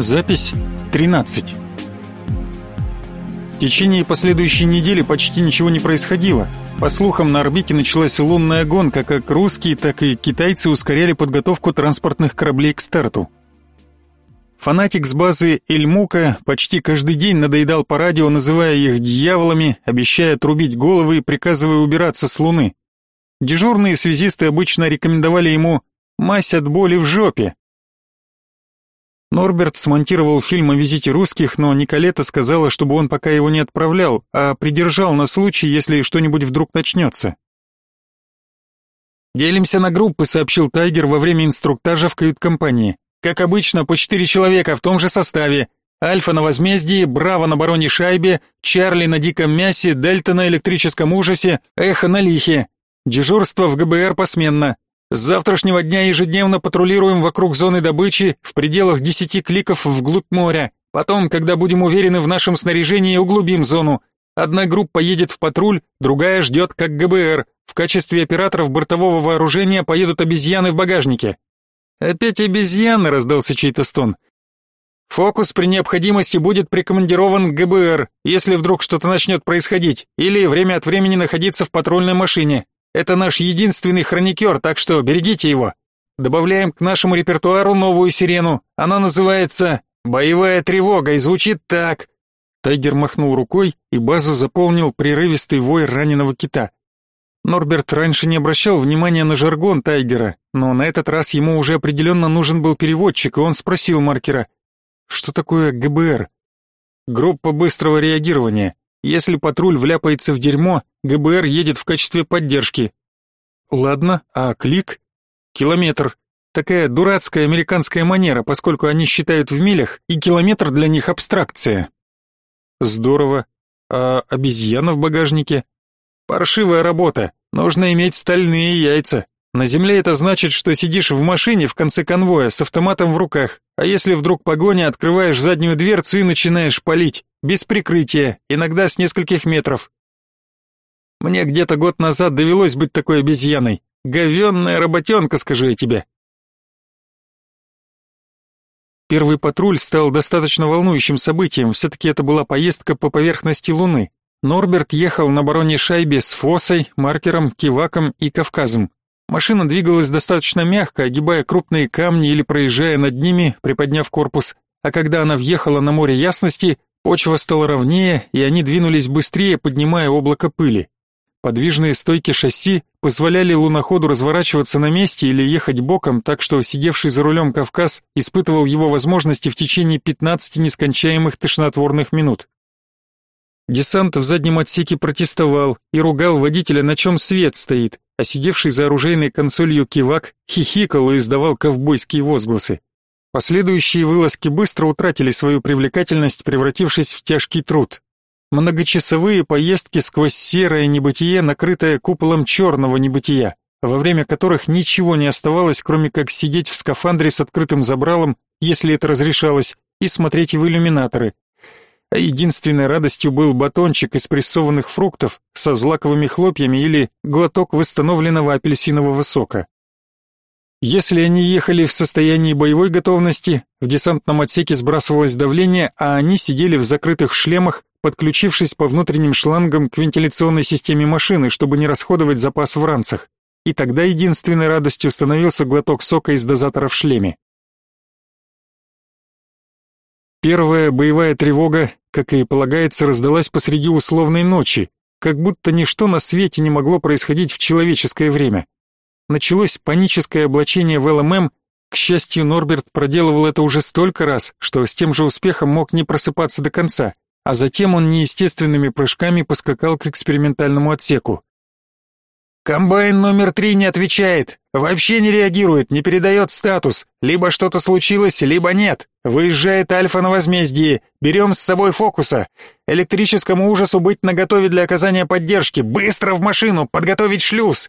Запись 13. В течение последующей недели почти ничего не происходило. По слухам, на орбите началась лунная гонка, как русские, так и китайцы ускоряли подготовку транспортных кораблей к старту. Фанатик с базы Эльмука почти каждый день надоедал по радио, называя их дьяволами, обещая отрубить головы и приказывая убираться с Луны. Дежурные связисты обычно рекомендовали ему «мазь от боли в жопе». Норберт смонтировал фильм о визите русских, но Николета сказала, чтобы он пока его не отправлял, а придержал на случай, если что-нибудь вдруг начнется. «Делимся на группы», — сообщил Тайгер во время инструктажа в кают-компании. «Как обычно, по 4 человека в том же составе. Альфа на возмездии, Браво на бароне шайбе, Чарли на диком мясе, Дельта на электрическом ужасе, Эхо на лихе. Дежурство в ГБР посменно. С завтрашнего дня ежедневно патрулируем вокруг зоны добычи в пределах 10 кликов вглубь моря. Потом, когда будем уверены в нашем снаряжении, углубим зону. Одна группа едет в патруль, другая ждет как ГБР. В качестве операторов бортового вооружения поедут обезьяны в багажнике». «Опять обезьяны», — раздался чей-то стон. «Фокус при необходимости будет прикомандирован к ГБР, если вдруг что-то начнет происходить, или время от времени находиться в патрульной машине. Это наш единственный хроникер, так что берегите его. Добавляем к нашему репертуару новую сирену. Она называется «Боевая тревога» и звучит так». Тайгер махнул рукой, и базу заполнил прерывистый вой раненого кита. Норберт раньше не обращал внимания на жаргон Тайгера, но на этот раз ему уже определенно нужен был переводчик, и он спросил маркера: «Что такое ГБР?» «Группа быстрого реагирования. Если патруль вляпается в дерьмо, ГБР едет в качестве поддержки». «Ладно, а клик?» «Километр. Такая дурацкая американская манера, поскольку они считают в милях, и километр для них абстракция». «Здорово. А обезьяна в багажнике?» «Паршивая работа. Нужно иметь стальные яйца. На земле это значит, что сидишь в машине в конце конвоя с автоматом в руках, а если вдруг погоня, открываешь заднюю дверцу и начинаешь палить, без прикрытия, иногда с нескольких метров. Мне где-то год назад довелось быть такой обезьяной. Говенная работенка, скажу я тебе». Первый патруль стал достаточно волнующим событием, все-таки это была поездка по поверхности Луны. Норберт ехал на бароне шайбе с Фосой, маркером, Киваком и Кавказом. Машина двигалась достаточно мягко, огибая крупные камни или проезжая над ними, приподняв корпус, а когда она въехала на море ясности, почва стала ровнее, и они двинулись быстрее, поднимая облако пыли. Подвижные стойки шасси позволяли луноходу разворачиваться на месте или ехать боком, так что сидевший за рулем Кавказ испытывал его возможности в течение 15 нескончаемых тошнотворных минут. Десант в заднем отсеке протестовал и ругал водителя, на чем свет стоит, а сидевший за оружейной консолью Кивак хихикал и издавал ковбойские возгласы. Последующие вылазки быстро утратили свою привлекательность, превратившись в тяжкий труд. Многочасовые поездки сквозь серое небытие, накрытое куполом черного небытия, во время которых ничего не оставалось, кроме как сидеть в скафандре с открытым забралом, если это разрешалось, и смотреть в иллюминаторы. А единственной радостью был батончик из прессованных фруктов со злаковыми хлопьями или глоток восстановленного апельсинового сока. Если они ехали в состоянии боевой готовности, в десантном отсеке сбрасывалось давление, а они сидели в закрытых шлемах, подключившись по внутренним шлангам к вентиляционной системе машины, чтобы не расходовать запас в ранцах. И тогда единственной радостью становился глоток сока из дозатора в шлеме. Первая боевая тревога, как и полагается, раздалась посреди условной ночи, как будто ничто на свете не могло происходить в человеческое время. Началось паническое облачение в ЛММ, к счастью, Норберт проделывал это уже столько раз, что с тем же успехом мог не просыпаться до конца, а затем он неестественными прыжками поскакал к экспериментальному отсеку. «Комбайн номер 3 не отвечает, вообще не реагирует, не передает статус. Либо что-то случилось, либо нет. Выезжает Альфа на возмездии. Берем с собой Фокуса. Электрическому ужасу быть наготове для оказания поддержки. Быстро в машину, подготовить шлюз!»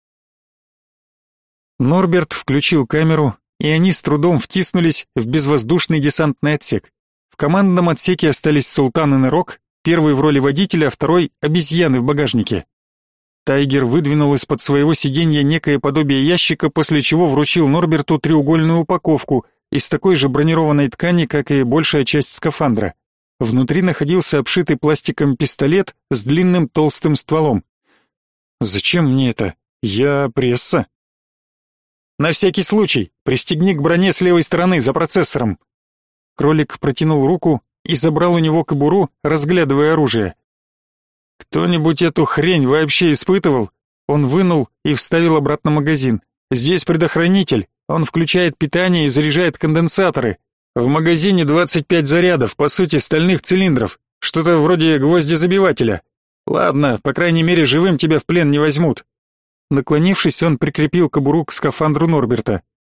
Норберт включил камеру, и они с трудом втиснулись в безвоздушный десантный отсек. В командном отсеке остались Султан и Нерок, первый в роли водителя, а второй — обезьяны в багажнике. Тайгер выдвинул из-под своего сиденья некое подобие ящика, после чего вручил Норберту треугольную упаковку, из такой же бронированной ткани, как и большая часть скафандра. Внутри находился обшитый пластиком пистолет с длинным толстым стволом. «Зачем мне это? Я пресса». «На всякий случай, пристегни к броне с левой стороны за процессором». Кролик протянул руку и забрал у него кобуру, разглядывая оружие. «Кто-нибудь эту хрень вообще испытывал?» Он вынул и вставил обратно магазин. «Здесь предохранитель, он включает питание и заряжает конденсаторы. В магазине 25 зарядов, по сути, стальных цилиндров. Что-то вроде гвоздезабивателя. Ладно, по крайней мере, живым тебя в плен не возьмут». Наклонившись, он прикрепил кобуру к скафандру Норберта.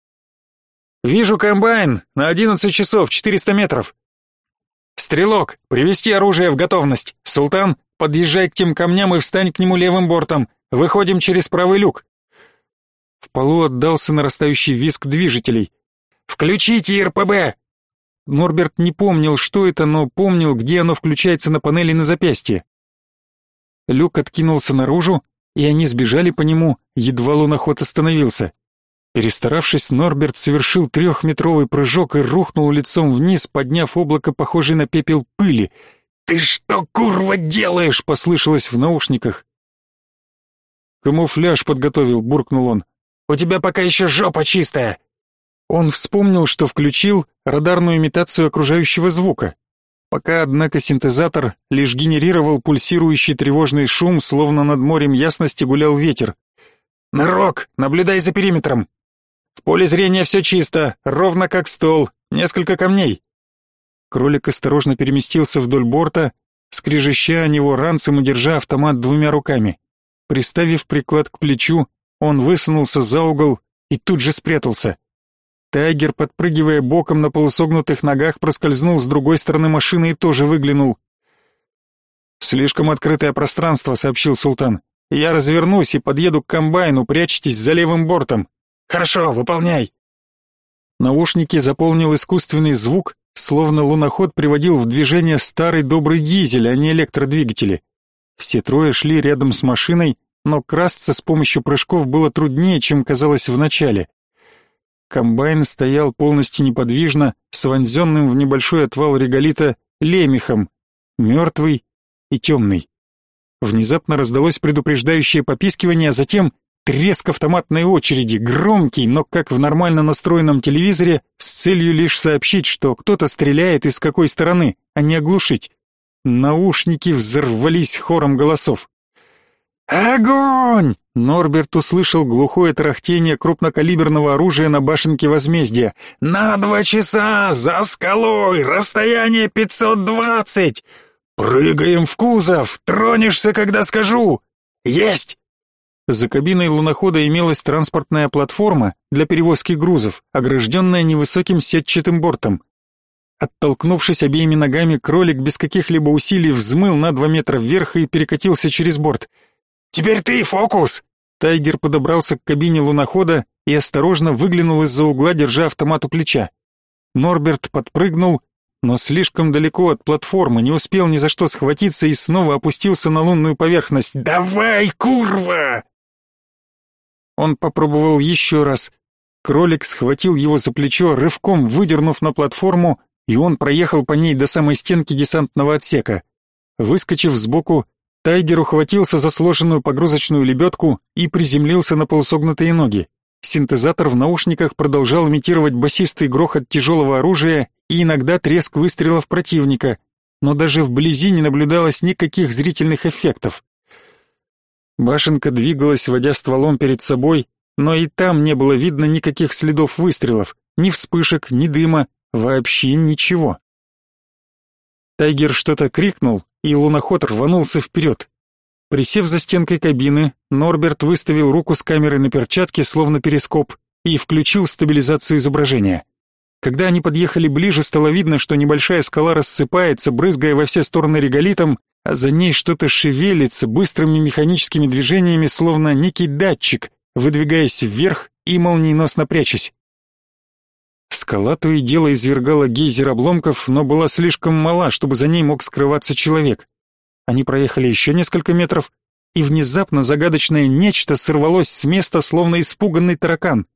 «Вижу комбайн, на 11 часов, 400 метров. Стрелок, привести оружие в готовность. Султан, подъезжай к тем камням и встань к нему левым бортом. Выходим через правый люк». В полу отдался нарастающий визг движителей. «Включите РПБ!» Норберт не помнил, что это, но помнил, где оно включается на панели на запястье. Люк откинулся наружу, и они сбежали по нему, едва луноход остановился. Перестаравшись, Норберт совершил 3-метровый прыжок и рухнул лицом вниз, подняв облако, похожее на пепел пыли. «Ты что, курва, делаешь?» — послышалось в наушниках. «Камуфляж подготовил», — буркнул он. «У тебя пока еще жопа чистая». Он вспомнил, что включил радарную имитацию окружающего звука. Пока, однако, синтезатор лишь генерировал пульсирующий тревожный шум, словно над морем ясности гулял ветер. «Нырок, наблюдай за периметром. В поле зрения все чисто, ровно как стол, несколько камней». Кролик осторожно переместился вдоль борта, скрежеща о него ранцем и держа автомат 2 руками. Приставив приклад к плечу, он высунулся за угол и тут же спрятался. Тайгер, подпрыгивая боком на полусогнутых ногах, проскользнул с другой стороны машины и тоже выглянул. «Слишком открытое пространство», — сообщил Султан. «Я развернусь и подъеду к комбайну, прячьтесь за левым бортом». «Хорошо, выполняй». Наушники заполнил искусственный звук, словно луноход приводил в движение старый добрый дизель, а не электродвигатели. Все трое шли рядом с машиной, но красться с помощью прыжков было труднее, чем казалось вначале. Комбайн стоял полностью неподвижно, с вонзенным в небольшой отвал реголита лемехом, мертвый и темный. Внезапно раздалось предупреждающее попискивание, а затем треск автоматной очереди, громкий, но как в нормально настроенном телевизоре, с целью лишь сообщить, что кто-то стреляет и с какой стороны, а не оглушить. Наушники взорвались хором голосов. «Огонь!» Норберт услышал глухое тарахтение крупнокалиберного оружия на башенке возмездия. «На 2 часа! За скалой! Расстояние 520! Прыгаем в кузов! Тронешься, когда скажу! Есть!» За кабиной лунохода имелась транспортная платформа для перевозки грузов, огражденная невысоким сетчатым бортом. Оттолкнувшись обеими ногами, кролик без каких-либо усилий взмыл на 2 метра вверх и перекатился через борт. «Теперь ты, Фокус!» Тайгер подобрался к кабине лунохода и осторожно выглянул из-за угла, держа автомат у плеча. Норберт подпрыгнул, но слишком далеко от платформы, не успел ни за что схватиться и снова опустился на лунную поверхность. «Давай, курва!» Он попробовал еще раз. Кролик схватил его за плечо, рывком выдернув на платформу, и он проехал по ней до самой стенки десантного отсека. Выскочив сбоку, Тайгер ухватился за сложенную погрузочную лебедку и приземлился на полусогнутые ноги. Синтезатор в наушниках продолжал имитировать басистый грохот тяжелого оружия и иногда треск выстрелов противника, но даже вблизи не наблюдалось никаких зрительных эффектов. Башенка двигалась, водя стволом перед собой, но и там не было видно никаких следов выстрелов, ни вспышек, ни дыма, вообще ничего. Тайгер что-то крикнул, и луноход рванулся вперед. Присев за стенкой кабины, Норберт выставил руку с камерой на перчатке, словно перископ, и включил стабилизацию изображения. Когда они подъехали ближе, стало видно, что небольшая скала рассыпается, брызгая во все стороны реголитом, а за ней что-то шевелится быстрыми механическими движениями, словно некий датчик, выдвигаясь вверх и молниеносно прячась. Скала то и дело извергала гейзер обломков, но была слишком мала, чтобы за ней мог скрываться человек. Они проехали еще несколько метров, и внезапно загадочное нечто сорвалось с места, словно испуганный таракан.